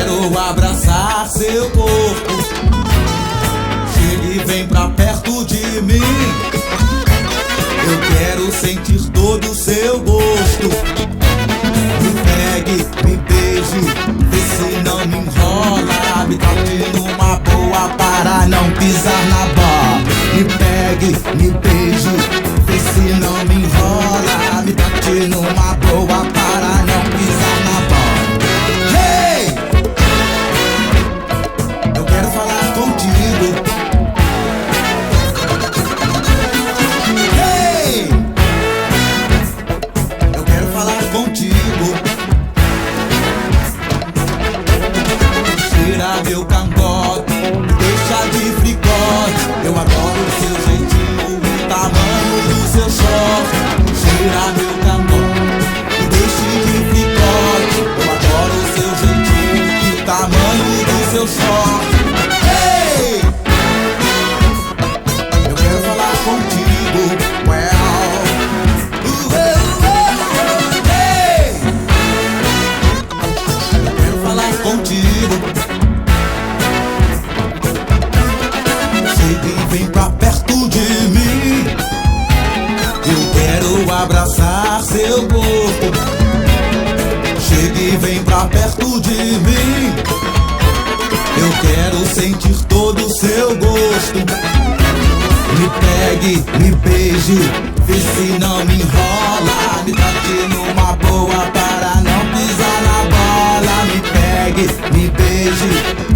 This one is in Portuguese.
quero abraçar seu corpo. Chegue e vem pra perto de mim. Eu quero sentir todo o seu gosto. Me pegue, me beije, vê se não me enrola. Me trate numa boa para não pisar na bola. Me pegue, me beije, vê se não me enrola. Me trate numa boa para não pisar na bola. Hey! Eu quero falar contigo. Hey! Eu quero falar contigo. Tira meu cangote, deixa de fricote. Eu adoro o seu jeitinho, o tamanho do seu short. Tira meu cangote, deixa de fricote. Eu adoro o seu jeitinho e o tamanho do seu short. Hey! Eu quero falar contigo. Well, hey! Eu quero falar contigo. Vem pra perto de mim. Eu quero abraçar seu corpo. Chegue e vem pra perto de mim. Eu quero sentir todo o seu gosto. Me pegue, me beije, vê se não me enrola. Me trate numa boa para não pisar na bola. Me pegue, me beije,